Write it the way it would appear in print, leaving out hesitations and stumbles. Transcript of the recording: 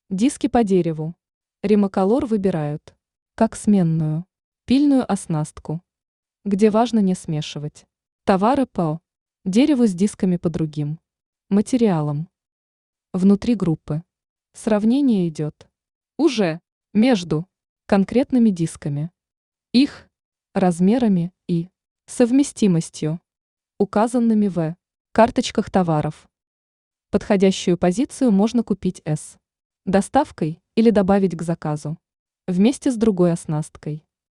Диски по дереву. Римоколор выбирают как сменную, пильную оснастку, где важно не смешивать товары по дереву с дисками по другим материалам. Внутри группы сравнение идет уже между конкретными дисками, их размерами и совместимостью, указанными в карточках товаров. Подходящую позицию можно купить с доставкой или добавить к заказу вместе с другой оснасткой.